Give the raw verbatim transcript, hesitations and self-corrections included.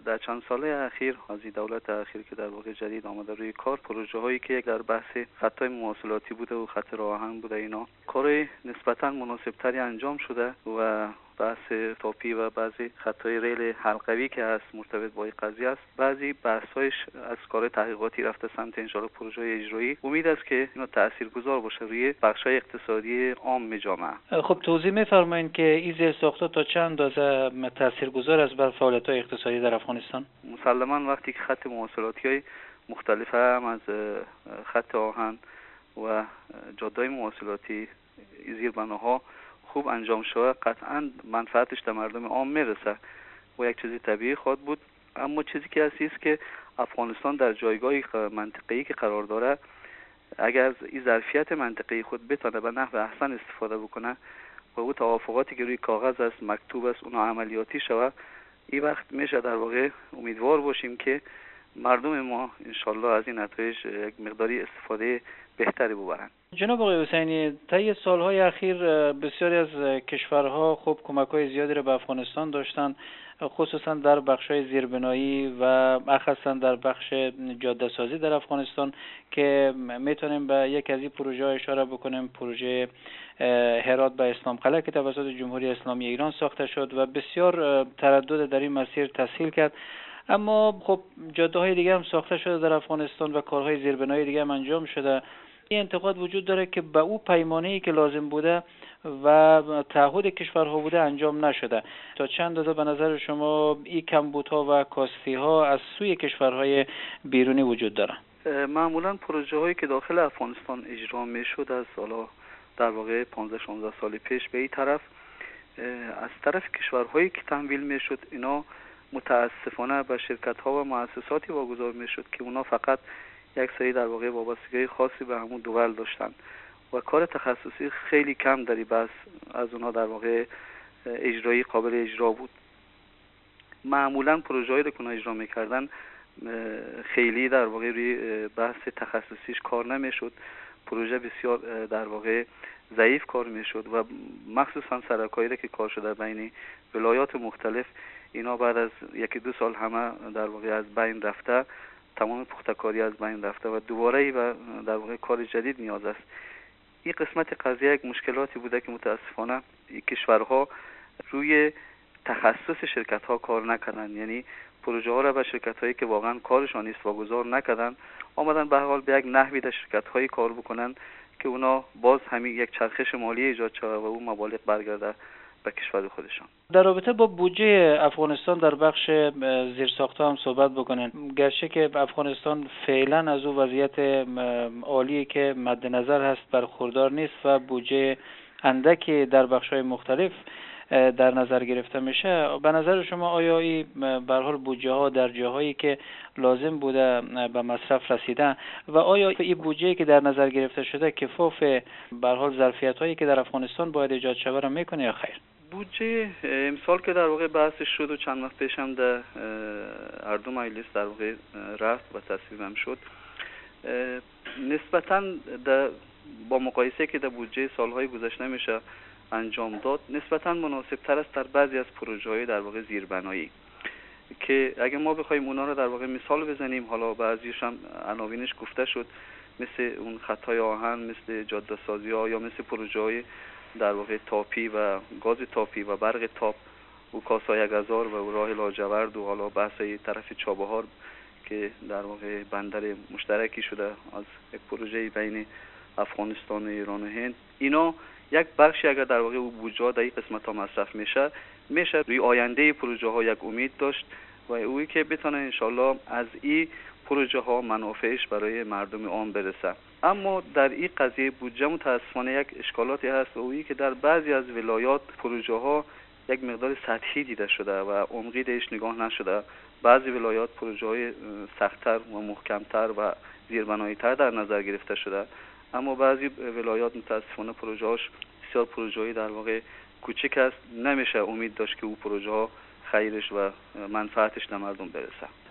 در چند ساله اخیر از دولت اخیر که در واقع جدید آمده روی کار، پروژه هایی که یک در بحث خطای مواصلاتی بوده و خط راه آهن بوده، اینا کار نسبتا مناسب تری انجام شده و بحث تاپی و بعضی خطای ریل حلقوی که هست مرتبط با این قضیه است، بعضی بحث‌هایش از کار تحقیقاتی رفته سمت انشاءالله پروژه اجرایی. امید است که اینا تاثیرگذار باشه روی بخش‌های اقتصادی عام جامعه. خب توضیح می‌فرمایید که این زیرساخت‌ها تا چند اندازه تاثیرگذار است بر فعالیت‌های اقتصادی در افغانستان؟ مسلماً وقتی که خط مواصلاتی‌های مختلف هم از خط آهن و جاده‌های مواصلاتی زیربناها خوب انجام شود، قطعاً منفعتش به مردم عام میرسه و یک چیزی طبیعی خواهد بود. اما چیزی که هستی است که افغانستان در جایگاه منطقه‌ای که قرار داره، اگر از این ظرفیت منطقه‌ای خود بتونه به نحو احسن استفاده بکنه و او توافقاتی که روی کاغذ است، مکتوب است، اونها عملیاتی شود، این وقت میشه در واقع امیدوار باشیم که مردم ما انشالله از این نتایج یک مقداری استفاده بهتری ببرند. جناب آقای حسینی، طی سالهای اخیر بسیاری از کشورها خوب کمک‌های زیادی را به افغانستان داشتند، خصوصا در بخش‌های زیربنایی و اخصاً در بخش جاده سازی در افغانستان که میتونیم به یک از این پروژه اشاره بکنیم، پروژه هرات به اسلام قلعه که توسط جمهوری اسلامی ایران ساخته شد و بسیار تردد در این مسیر تسهیل کرد. اما خب جاده‌های دیگه هم ساخته شده در افغانستان و کارهای زیربنایی دیگه هم انجام شده. این انتقاد وجود داره که به او پیمانه‌ای که لازم بوده و تعهد کشورها بوده انجام نشده. تا چند اندازه به نظر شما این کمبودها و کاستی‌ها از سوی کشورهای بیرونی وجود داره؟ معمولاً پروژه هایی که داخل افغانستان اجرا میشد از سالا در واقع پانزده شانزده سال پیش به این طرف از طرف کشورهایی که تمویل میشد، اینا متاسفانه به شرکت‌ها و مؤسساتی واگذار میشد که اونا فقط یک سری در واقع وابستگی خاصی به همون دول داشتن و کار تخصصی خیلی کم داری بس از اونا در واقع اجرایی قابل اجرا بود. معمولا پروژه‌ای رو که اجرا میکردن خیلی در واقع روی بحث تخصصیش کار نمیشد، پروژه بسیار در واقع ضعیف کار میشد و مخصوصا سرکاری که کار شده بین ولایات مختلف، اینا بعد از یکی دو سال همه در واقع از بین رفته، تمام پخته‌کاری از بین رفته و دوباره و در واقع کار جدید نیاز است. این قسمت قضیه یک مشکلاتی بوده که متاسفانه این کشورها روی تخصص شرکت‌ها کار نکردن، یعنی پروژه ها را به شرکت‌هایی که واقعا کارشان نیست واگذار نکردن، آمدن به حال به یک نحوی در شرکت‌هایی کار بکنن که اونا باز همین یک چرخش مالی ایجاد شود و اون مبالغ برگرده به کشور خودشان. در رابطه با بودجه افغانستان در بخش زیرساخت‌ها هم صحبت بکنن، گرچه که افغانستان فعلا از او وضعیت عالی که مد نظر هست برخوردار نیست و بودجه اندکی در بخش‌های مختلف در نظر گرفته میشه، به نظر شما آیا این به هر حال بودجه ها در جاهایی که لازم بوده به مصرف رسیده و آیا این بودجه که در نظر گرفته شده کفاف به هر حال ظرفیت هایی که در افغانستان باید ایجاد شود را میکنه یا خیر؟ بودجه امسال که در واقع بحثش شد و چند وقت پیش هم در هر دو مجلس در واقع رفت و تصویب هم شد، نسبتاً با مقایسه که در بودجه سالهای گذشته میشه انجام داد، نسبتاً مناسب تر است در بعضی از پروژه‌های در واقع زیربنایی که اگه ما بخوایم اونا رو در واقع مثال بزنیم، حالا بعضیش هم عناوینش گفته شد، مثل اون خطای آهن، مثل جاده سازی ها یا مثل پروژه‌های در واقع تاپی و گاز تاپی و برق تاپ و کاسای گذار و راه لاجورد و حالا بحث طرف چابهار که در واقع بندر مشترکی شده از یک پروژه بین افغانستان و ایران و هند، اینا یک بخشی اگر در واقع او بودجه در این قسمت ها مصرف میشه میشه روی آینده پروژه ها یک امید داشت و اویی که بتونه انشالله از این پروژه ها منافعش برای مردم عام برسه. اما در این قضیه بودجه متاسفانه یک اشکالاتی هست و اویی که در بعضی از ولایات پروژه ها یک مقدار سطحی دیده شده و عمقی بهش نگاه نشده. بعضی ولایات پروژه های سخت‌تر و محکم‌تر و زیربنایی‌تر در نظر گرفته شده، اما بعضی ولایات متاسفانه پروژه‌هاش بسیار پروژه‌ای در واقع کوچک است، نمیشه امید داشت که او پروژه ها خیرش و منفعتش به مردم برسه.